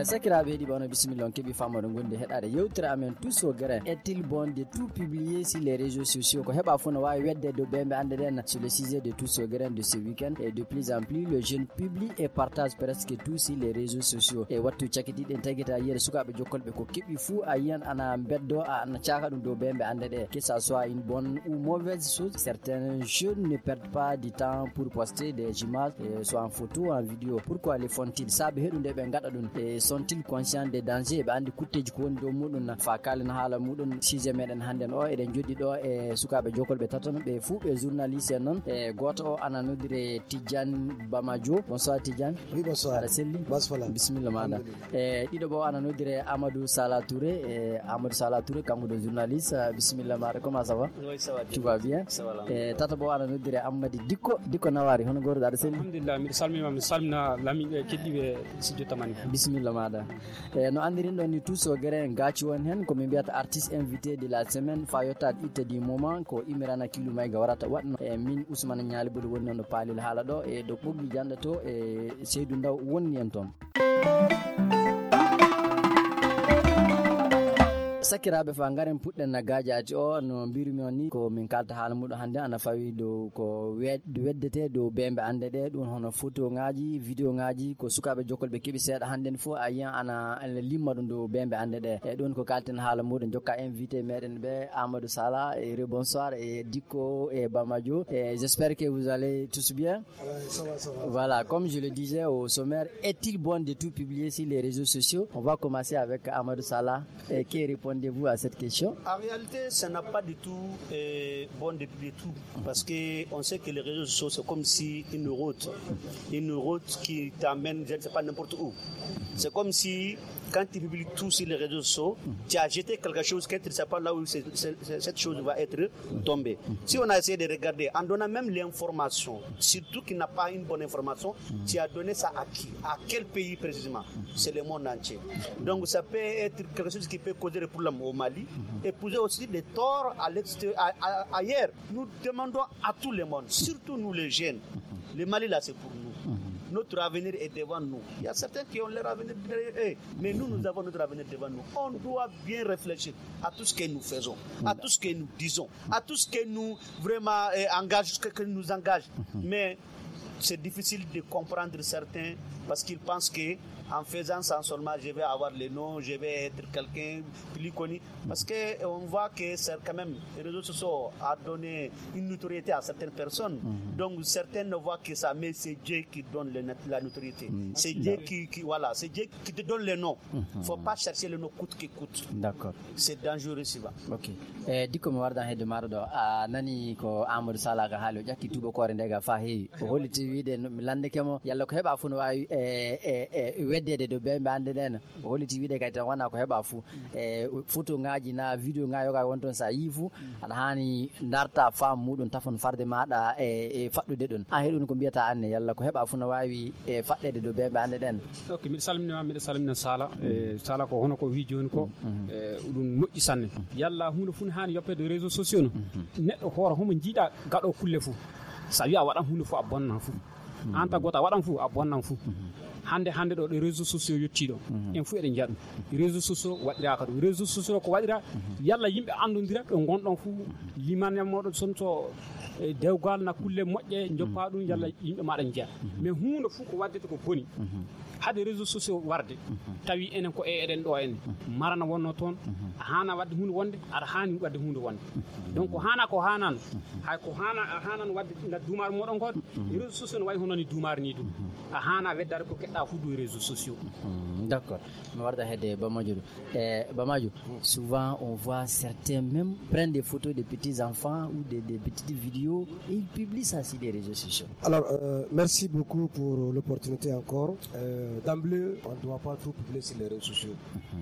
sakiraɓe ɗi ɓawno bisimilla on keeɓi famode gonde heɗade yewtere amen tous au grain. Est-il bon de tout publier sur les réseaux sociaux? Ko heɓa fo no wawi wedde dow ɓemɓe ande ɗen sur le sujet de tous au grain de ce week-end. Et de plus en plus le jeune publie et partage presque tout sur les réseaux sociaux. E wattu cakitiɗen taguita yiyede sukaɓe jokkolɓe ko keɓi fou a yiyan ana beddo ana caka ɗum dow ɓemɓe ande ɗe. Que ça soit une bonne ou mauvaise chose, certains jeunes ne perdent pas du temps pour poster des images, soit en photo ou en vidéo. Pourquoi les font-ils? Saɓe heɗude ɓe gaɗa ɗum. Et sont-ils conscients des dangers? ɓe andi kutteji ko woni dow muɗum fa kalen haala muɗum sujet meɗen hannden o eɗen joɗɗi ɗo e sukaɓe jokkolɓe tatono ɓe fuu ɓe journaliste en noon. E goto o ana nodire Tidiane Bamadio. Bonsoir Tidiane. Oui, bonsoir. Aɗa selli? Bismillah maɗa. E ɗiɗo ɓo ana nodire Amadou Salah Touré. Amadou Salah Touré kanko ɗo journaliste. Bismillah maɗa, comment ça va? Oui, ça va bien. Tout va bien? Ça va. E tata ɓo ana nodire Amady Dikko Nawari. Hono goto aɗa selli? Alhamdulillah, mi salmina lamiɓe keddiɓe studio tamani. Bismillah maɗa. No andirin ɗon ni tous au grain gaci won hen komin mbiyata artiste invité de la semaine fa yettade itte du moment ko Imirana Kilou Mayga warata waɗno. E min Ousmane Ñalibol woni noon ɗo paalil haala ɗo e ɗo ɓoggi janɗo to e Seydou Ndaw wonni en toon. sakiraɓe fa garen puɗɗen na gajati o no mbirumi on ni ko min kalta haala muɗum hannde ana fawi dow ko weddete dow bemɓe ande ɗe ɗum hono photo ngaji vidéo ngaji ko sukaɓe jokkolɓe keeɓi seeɗa hannden fof a yiyan ana limma ɗum dow bemɓe ande ɗe e ɗum ko kalten haala muɗum jokka invité meɗen ɓe Amadou Salah et bonsoir et Dikko et Bamadio et j'espère que vous allez tous bien. Ça va. Voilà, comme je le disais au sommaire, est-il bon de tout publier sur les réseaux sociaux? On va commencer avec Amadou Salah. Qui répondez-vous à cette question? En réalité, ça n'a pas du tout bon de publier tout. Parce qu'on sait que les réseaux sociaux, c'est comme si une route qui t'amène, je ne sais pas, n'importe où. C'est comme si, quand tu publies tout sur les réseaux sociaux, tu as jeté quelque chose que tu ne sais pas là où cette chose va être tombée. Si on a essayé de regarder, en donnant même l'information, surtout qu'il n'a pas une bonne information, tu as donné ça à qui? À quel pays précisément? C'est le monde entier. Donc ça peut être quelque chose qui peut causer des problèmes au Mali et poser aussi des torts à l'extérieur, ailleurs. Nous demandons à tout le monde, surtout nous les jeunes, le Mali là c'est pour nous. Notre avenir est devant nous. Il y a certains qui ont leur avenir derrière eux, mais nous avons notre avenir devant nous. On doit bien réfléchir à tout ce que nous faisons, à tout ce que nous disons, à tout ce que nous vraiment que nous engage. Mais c'est difficile de comprendre certains parce qu'ils pensent que en faisant ça seulement je vais avoir le nom, je vais être quelqu'un plus connu. Parce qu'on voit que c'est quand même les réseaux sociaux a donné une notoriété à certaines personnes. Donc certains ne voient que ça, mais c'est Dieu qui donne la notoriété. C'est Dieu voilà, c'est Dieu qui te donne le nom. Il ne faut pas chercher le nom coûte que coûte. D'accord. C'est dangereux ça. Ok. Dikko mi wardan hedde maɗo ɗo a nani ko Amadou Salah ga haali o ƴakki tuba kore nde ga fa heewi o holliti wiide mi landekemo yalla ko heɓa fuu no wawi weddede dow ɓemɓe ande ɗen o holliti wiide kadi tan wona ko heɓa fuu photo ngaji na vidéo nga yoga won toon sa yii fuu aɗa hani darta fam muɗum tafon farde maɗa e faɗɗude ɗum an heɗum ko mbiyata anne yalla ko heɓa fuu no wawi faɗɗede dow ɓemɓe ande ɗen. Ok, mbiɗa salmina Salah Salah ko hono ko wi joni ko ɗum moƴƴi sanne yalla hunde fuu hani yoppede réseaux sociaux no neɗɗo hoore homo jiiɗa gaɗo kulle fuu sa wi a waɗan hunde fuu a bonnan fuu an ta goto a waɗan fuu a bonnan fuu hande ɗo ɗe réseaux sociaux yettiɗo en fuu eɗen jiya ɗum réseaux sociaux waɗiraka ɗum réseaux sociaux ko waɗira yalla yimɓe andodira ɓe gonɗon fuu limane moɗon sonto dewgal na kulle moƴƴe joppa ɗum yalla yimɓe maɗa jiya mais hunde fuu ko waddete ko boni hade réseaux sociaux warde tawi enen ko eɗen ɗo en marana wonno toon a hana wadde hunde wonde aɗa hani wadde hunde wonde donc hana ko hanan hay ko hanan wadde na dumar moɗon god réseaux sociaux no wayi hono ni dumar ni ɗum a hana weddare ko keɗɗa fu do réseaux sociaux. D'accord. Mi warda hedde Bamadio souvent on voit certains même prendre des photos de petits enfants ou des petites vidéos et ils publient ça sur les réseaux sociaux. Alors merci beaucoup pour l'opportunité encore. D'emblée, on ne doit pas tout publier sur les réseaux sociaux.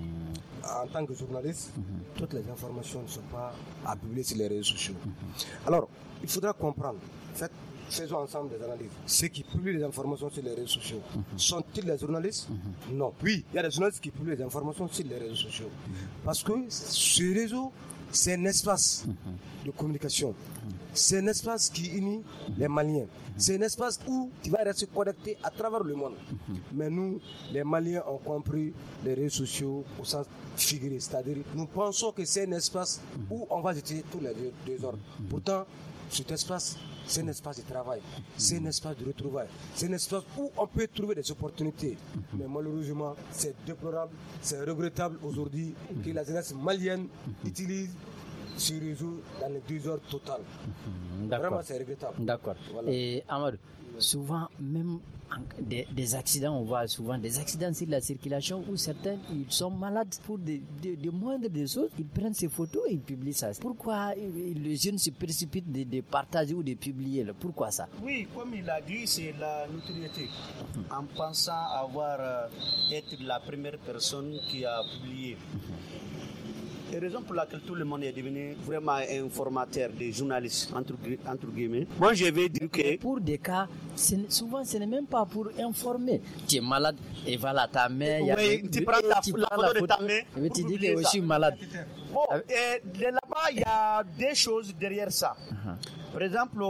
En tant que journaliste, toutes les informations ne sont pas à publier sur les réseaux sociaux. Alors, il faudra comprendre. En fait, faisons ensemble des analyses. Ceux qui publient les informations sur les réseaux sociaux, sont-ils les journalistes? Non. Oui, il y a des journalistes qui publient les informations sur les réseaux sociaux. Parce que ce réseau, c'est un espace de communication. C'est un espace qui unit les Maliens. C'est un espace où tu vas rester connecté à travers le monde. Mais nous, les Maliens, ont compris les réseaux sociaux au sens figuré. C'est-à-dire, nous pensons que c'est un espace où on va jeter tous les désordres. Pourtant, cet espace, c'est un espace de travail, c'est un espace de retrouvailles, c'est un espace où on peut trouver des opportunités. Mais malheureusement, c'est déplorable, c'est regrettable aujourd'hui que la jeunesse malienne utilise ce réseau dans le désordre total. Vraiment, c'est regrettable. D'accord. Voilà. Et Amadou, souvent, même des accidents, on voit souvent des accidents sur la circulation où certains, ils sont malades pour des moindres des choses, ils prennent ces photos et ils publient ça. Pourquoi les jeunes se précipitent de partager ou de publier? Pourquoi ça? Oui, comme il a dit, c'est la notoriété. En pensant être la première personne qui a publié. Et raison pour laquelle tout le monde est devenu vraiment informateur, des journalistes, entre guillemets. Moi, je vais dire que... Pour des cas, souvent, ce n'est même pas pour informer. Tu es malade, et voilà ta main. Oui, tu prends la photo de ta main. Mais tu dis que je suis malade. Bon, et là-bas, il y a des choses derrière ça. Par exemple,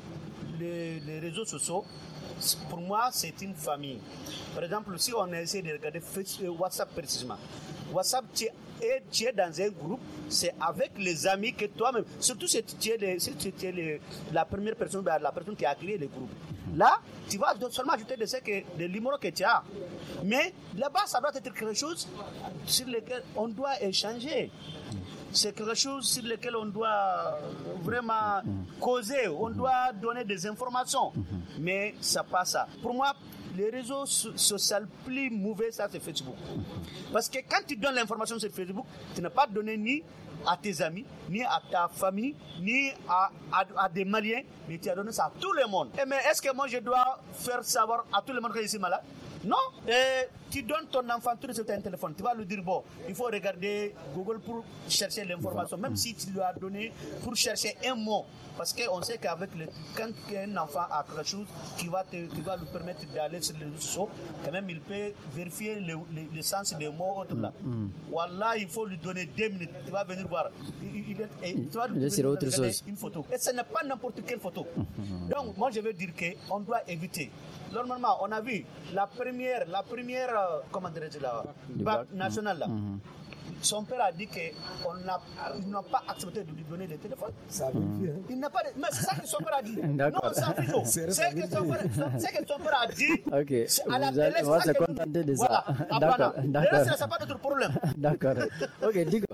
les réseaux sociaux, pour moi, c'est une famille. Par exemple, si on essaie de regarder WhatsApp précisément, WhatsApp, tu es dans un groupe, c'est avec les amis que toi-même, surtout si tu es la première personne, la personne qui a créé le groupe. Là, tu vas seulement ajouter des numéros que tu as. Mais là-bas, ça doit être quelque chose sur lequel on doit échanger. C'est quelque chose sur lequel on doit vraiment causer, on doit donner des informations. Mais ça passe ça. Pour moi, les réseaux sociaux plus mauvais, ça c'est Facebook. Parce que quand tu donnes l'information sur Facebook, tu n'as pas donné ni à tes amis, ni à ta famille, ni à des Maliens, mais tu as donné ça à tout le monde. Mais est-ce que moi je dois faire savoir à tout le monde que je suis malade? Non. Tu donnes ton enfant tout sur un téléphone, tu vas lui dire, bon, il faut regarder Google pour chercher l'information, même si tu lui as donné pour chercher un mot. Parce qu'on sait qu'avec quand un enfant a quelque chose qui va lui permettre d'aller sur les réseaux sociaux, quand même il peut vérifier le sens des mots autres là. Wallah, il faut lui donner 2 minutes, tu vas venir voir. Tu vas lui donner une photo. Et ce n'est pas n'importe quelle photo. Donc moi je veux dire qu'on doit éviter. Normalement, on a vu la première comment dirais-je là, bac nationale là. Son père a dit qu'ils n'ont pas accepté de lui donner le téléphone. Ça a vérifié, hein? Il n'a pas. Mais c'est ça que son père a dit. D'accord. Non, c'est un faux. C'est que son père a dit. Ok. À la télé, on va se contenter de ça. Voilà. D'accord. C'est pas notre problème. D'accord. Ok, digo.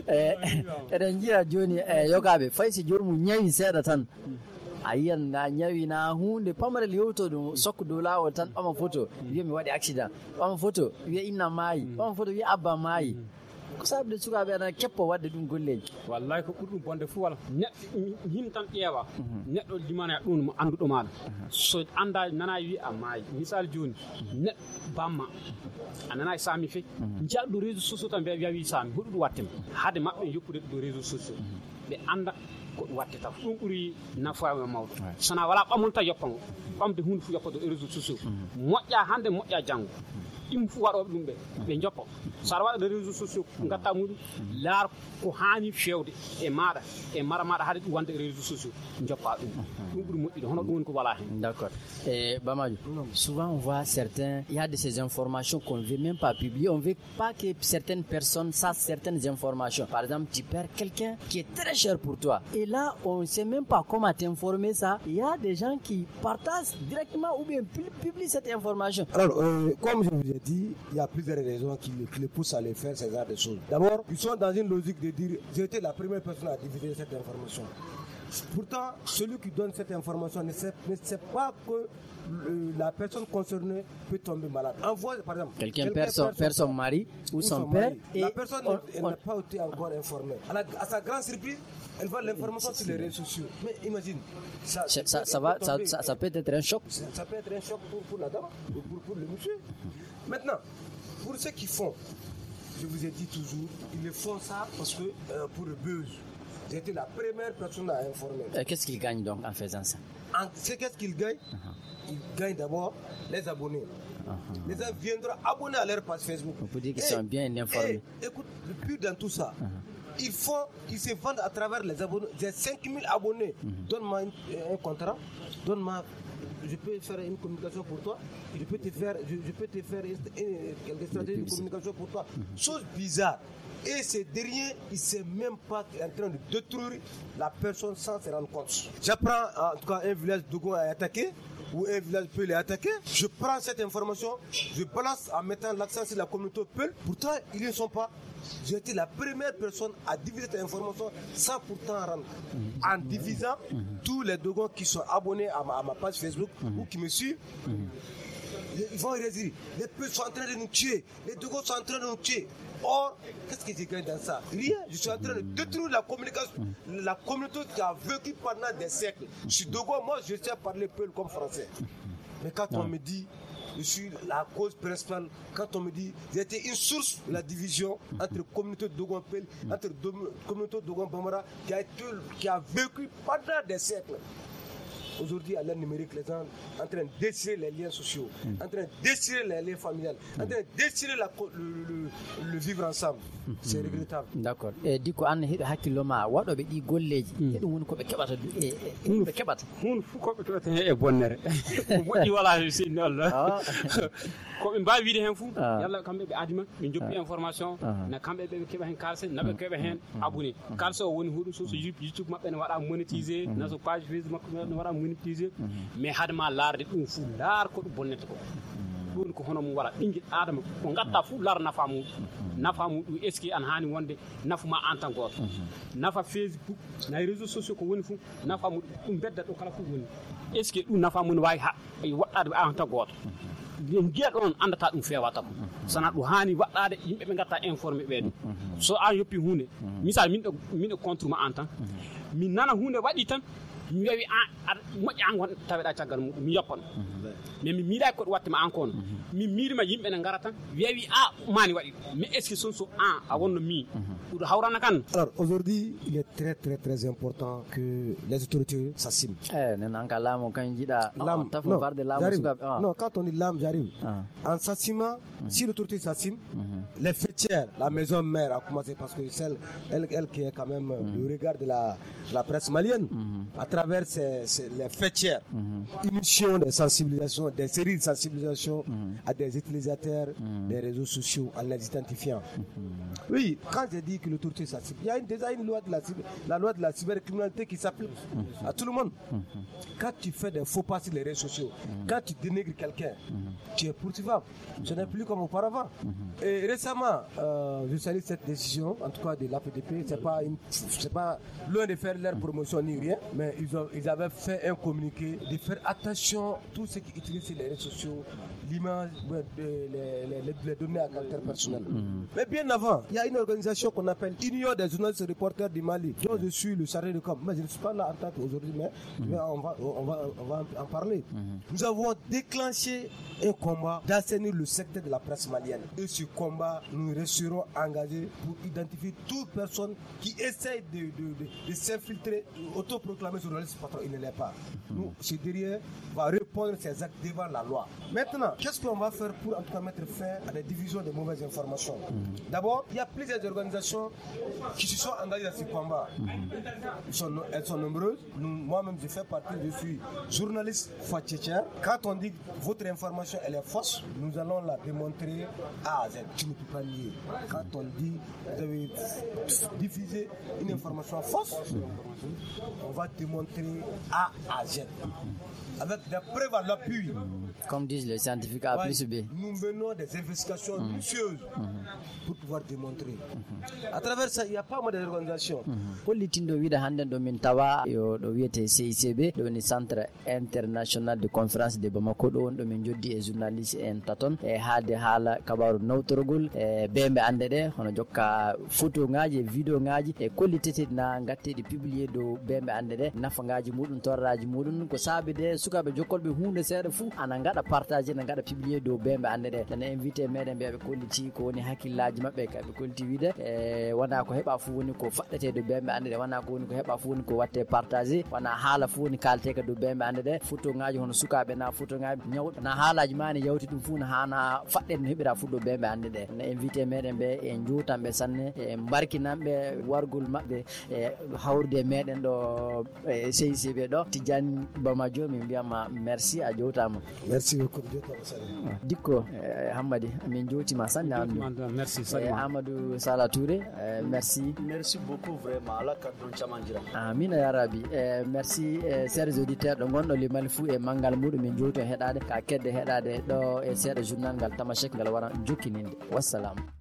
Rangira Joni Yogabe, Faisi Jormu Nyawi Seda Tan. Ayan na nyawi na hunde pamare liyoto do sokku do lawol tan ɓama photo wiya mi waɗi accident ɓama photo wiya inna maayi ɓama photo wiya abba maayi ko sabde sukaɓe ana keppo wadde ɗum golleji wallahi ko ɓuri ɗum bonde fuu wala neɗɗo him tan ƴeewa neɗɗo limana ɗum mo anduɗo maɗa so anda nana wi a maayi misal joni neɗɗo bamma a nana e sami fe jaɗɗo réseau sociaux tan mbiya wi sami hoɗum ɗum wattema haade maɓɓe jokkude ɗo réseau sociaux ɓe anda ko ɗum watte taf ɗum ɓuri nafaama mawɗo sona wala ɓamolta yoppa ngo ɓamde hunde fof yoppa ɗo réseau sociaux moƴƴa hannde moƴƴa janngo ɗum fof waɗoɓe ɗum ɓe joppa so aɗa waɗa ɗo réseau sociaux gatta muɗum laar ko haani fewde e maɗa e mara maɗa haade ɗum wonde e réseau sociaux joppa ɗum ɓuri moƴƴude hono ɗum woni ko wala hen. D'accord. Et Bamadio, souvent on voit certains, il y a de ces informations qu'on ne veut même pas publier, on ne veut pas que certaines personnes sachent certaines informations. Par exemple, tu perds quelqu'un qui est très cher pour toi et là on ne sait même pas comment t'informer ça. Il y a des gens qui partagent directement ou bien publient cette information. Alors, comme je vous ai dit, il y a plusieurs raisons qui les poussent à les faire ces genres de choses. D'abord, ils sont dans une logique de dire j'ai été la première personne à diffuser cette information. Pourtant, celui qui donne cette information ne sait pas que la personne concernée peut tomber malade. Envoie, par exemple, quelqu'un perd son mari ou son père et la personne n'a pas été encore informée. À sa grande surprise, elle voit l'information sur les réseaux sociaux. Mais imagine, ça peut être un choc. Ça peut être un choc pour la dame ou pour le monsieur. Maintenant, pour ceux qui font, je vous ai dit toujours, ils font ça parce que pour le buzz. J'ai été la première personne à informer. Qu'est-ce qu'ils gagnent donc en faisant ça? Qu'est-ce qu'ils gagnent? Ils gagnent d'abord les abonnés. Les gens viendront abonner à leur page Facebook. On peut dire qu'ils sont bien informés. Écoute, le plus dans tout ça, ils se vendent à travers les abonnés. J'ai 5000 abonnés. Donne-moi un contrat, je peux faire une communication pour toi, je peux te faire quelques stratégies de communication pour toi. Chose bizarre. Et c'est derrière, il ne sait même pas qu'il est en train de détruire la personne sans se rendre compte. J'apprends, en tout cas, un village Dogon est attaqué, ou un village Peul est attaqué. Je prends cette information, je balance en mettant l'accent sur la communauté Peul. Pourtant, ils ne sont pas. J'ai été la première personne à diviser cette information sans pourtant rendre. En divisant tous les Dogons qui sont abonnés à ma page Facebook ou qui me suivent, ils vont réagir. Les Peuls sont en train de nous tuer. Les Dogons sont en train de nous tuer. Or, qu'est-ce que j'ai gagné dans ça? Rien. Je suis en train de détruire la communication, la communauté qui a vécu pendant des siècles. Je suis Dogon, moi je sais parler Peul comme français. Mais quand on me dit, je suis la cause principale, quand on me dit, j'ai été une source de la division entre communauté Dogon Peul, entre communauté Dogon Bambara, qui a vécu pendant des siècles. Aujourd'hui, à l'ère numérique, les gens sont en train de déchirer les liens sociaux, en train de déchirer les liens familiales, en train de déchirer le vivre ensemble. C'est regrettable. D'accord. Et du coup, on a hakkilo ma waɗo ɓe ɗi golleji heɗum woni ko ɓe keɓata ɓe keɓata hun fu ko ɓe keɓata hen e bonnere moƴƴi wala sinno Allah ko ɓe mbawi wiide hen fu yalla kamɓe ɓe adima ɓe joppi information na kamɓe ɓe keɓa hen kalse na ɓe keɓa hen abonné kalse o woni huɗo so YouTube maɓɓe ne waɗa monétisé na so page Facebook maɓɓe ne waɗa monétisé mais hadema laarde ɗum fu laar ko ɗum bonnete ko ɗum ko hono mum waɗa ɓinguel adama ko gatta fu laar nafa mum ɗum est ce que an hani wonde nafuma en tant goto nafa Facebook na réseaux sociaux ko woni fu nafa mum ɗum bedda ɗo kala fu woni est ce que ɗum nafa mum wawi waɗɗade en tant goto yen giya ɗon andata ɗum fewata ko sana ɗum hani waɗɗade yimɓe ɓe gatta informé ɓeɗo so an yoppi hunde misal minɗo contre ma en tant min nana hunde waɗi tan mi wawi aɗa moƴƴi an gon taweɗa caggal muɗum mi yoppan mais mi miiɗa koɗo wattema an kono min miirima yimɓe ne gara tan wiyawi mani waɗi mais est ce que sonso a wonno mi ɗuɗo hawrana kan. Alors aujourd'hui il est très très très important que les autorités s'assument. Non, quand on dit l'âme j'arrive. En s'assumant, si l'autorité s'assume, les fêtières, la maison mère a commencé parce que elle qui est quand même le regard de la presse malienne, à travers les fêtières, émissions de sensibilisation, des séries de sensibilisation à des utilisateurs des réseaux sociaux en les identifiant. Oui, quand j'ai dit que l'autorité s'assume, il y a déjà une loi la loi de la cybercriminalité qui s'applique à tout le monde. Quand tu fais des faux pas sur les réseaux sociaux, quand tu dénigres quelqu'un, tu es poursuivable. Ce n'est plus comme auparavant. Et récemment, je salue cette décision, en tout cas de l'APDP, c'est pas loin de faire leur promotion ni rien, mais ils avaient fait un communiqué de faire attention à tous ceux qui utilisent les réseaux sociaux, l'image, les données à caractère personnel. Mais bien avant, il y a une organisation qu'on appelle Union des journalistes et reporters du Mali, dont je suis le chargé de com. Mais je ne suis pas là en tant qu'aujourd'hui, mais on va en parler. Nous avons déclenché un combat d'assainir le secteur de la presse malienne. Et ce combat, nous resterons engagés pour identifier toute personne qui essaye de s'infiltrer, autoproclamer journaliste patron, il ne l'est pas. Nous, ce derrière va répondre ses actes devant la loi. Maintenant, qu'est-ce qu'on va faire pour en tout cas mettre fin à la division des mauvaises informations? D'abord, il y a plusieurs organisations qui se sont engagées dans ce combat. Elles sont nombreuses. Moi-même, je fais partie, je suis journaliste fatigué. Quand on dit que votre information elle est fausse, nous allons la démontrer A à Z. Tu ne peux pas nier. Quand on dit que vous avez diffusé une information fausse, on va démontrer A à Z. Avec des preuves à l'appui. Comme disent les scientifiques A plus B. Nous menons des investigations minutieuses pour pouvoir démontrer. À travers ça, il y a pas mal d'organisations. Politin do wida hande do min tawa yo do wiete CICB do ni Centre International de Conférence de Bamako do won do min joddi e journaliste en taton e haade haala kabaru nawtorgol e bembe ande de hono jokka photo ngaaji video ngaaji e kollitete na ngatte di publier do bembe ande de nafa ngaaji mudun torraji mudun ko saabe de sukabe jokkol be hunde seeda fu ana ngada partager na ngada publier do bembe ande de tan invité meden be kolliti ko woni hakillaji mabbe ka be kolliti wide wana ko heba fu woni ko faddete do bembe ande de wana ko woni ko heba fu woni ko watte partager wana haala fu woni kalte ka do bembe ande de futo ngaaji hono sukabe na futo ngaaji nyawdo na haalaji mani yawti dum fu na hana fadden no hebira fu do bembe ande de na invité meden be e njutambe sanne e barkinambe wargol mabbe e hawrde meden do CICB do Tidiane Bamajo mi biyama merci a jotama. Merci beaucoup jotama dikko Hammadi min jotima sanne merci Salima Amadou Sala Touré merci beaucoup vraiment ala kadon chamanjira amina ya rabbi merci chers auditeurs do gondo limal fu e mangal mudu min joto hedade ka kedde hedade do e seeda journal ngal Tamashek ngal wara jokkininde wassalam.